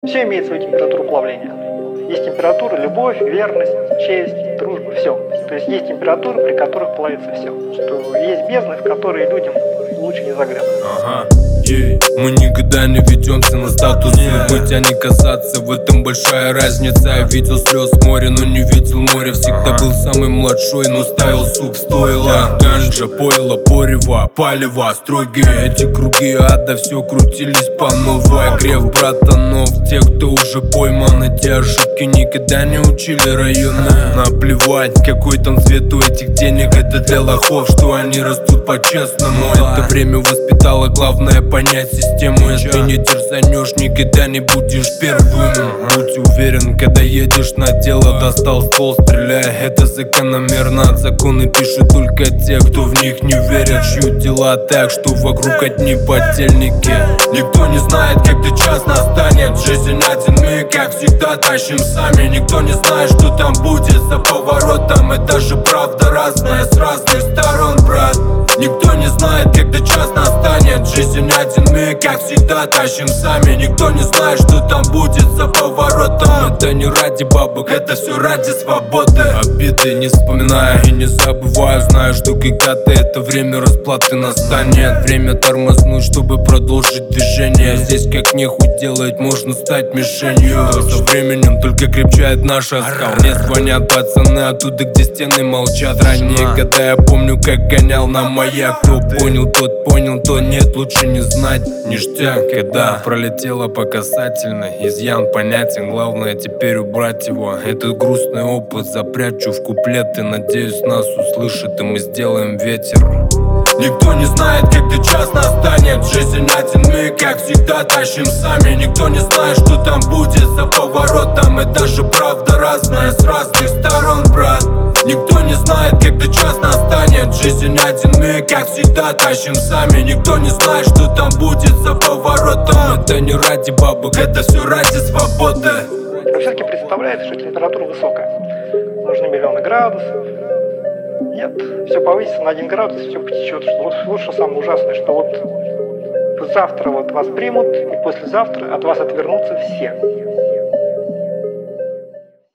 Все имеет свою температуру плавления. Есть температура, любовь, верность, честь, дружба, все. То есть есть температуры, при которых плавится все. Что есть бездны, в которые людям лучше не заглядывать. Ага. Мы никогда не ведемся на статус быть, а не касаться. В этом большая разница. Я видел слез море, но не видел море. Всегда был самый младшой, но ставил суп стоило. Ганджа, пойло, порево, палево. Строгие эти круги ада, все крутились по новой. Греф братанов, тех, кто уже пойман. Эти ошибки никогда не учили районы. Наплевать, какой там цвет у этих денег. Это для лохов, что они растут по-честному. Это время воспитало, главное понять систему. Если не дерзанешь, никогда не будешь первым. Будь уверен, когда едешь на дело. Достал ствол, стреляй, это закономерно. Законы пишут только те, кто в них не верят. Шьют дела так, что вокруг одни подельники. Никто не знает, когда час настанет. Жизнь один, мы как всегда тащим сами. Никто не знает, что там будет за поворотом. Это же правда разная с разных сторон, брат. Никто не знает, когда час настанет. Жизнь один, мы как всегда тащим сами. Никто не знает, что там будет за поворотом. Это не ради бабок, это все ради свободы. Обиды не вспоминаю и не забываю. Знаю, что когда-то это время расплаты настанет. Время тормознуть, чтобы продолжить движение. Здесь как нехуй делать, можно стать мишенью. Со временем только крепчает наша скал. Мне звонят пацаны оттуда, где стены молчат. Ранее года я помню, как гонял на маяк. Кто понял, тот понял, то нет, лучше не знать. Ништяк, когда пролетела по касательной. Изъян понятен, главное теперь убрать его. Этот грустный опыт запрячу в куплеты. Надеюсь, нас услышат, и мы сделаем ветер. Никто не знает, когда час настанет. Жизнь один, мы как всегда тащим сами. Никто не знает, что там будет за поворотом. Это же правда разная с разных сторон, брат. Никто не знает, когда час настанет. Жизнь один, мы как всегда тащим сами. Никто не знает, что там будет за поворотом. Это не ради бабок, это все ради свободы. Но все-таки представляется, что температура высокая. Нужны миллионы градусов. Нет, все повысится на 1 градус, все потечет. Вот что самое ужасное, что вот завтра вот вас примут, и послезавтра от вас отвернутся все.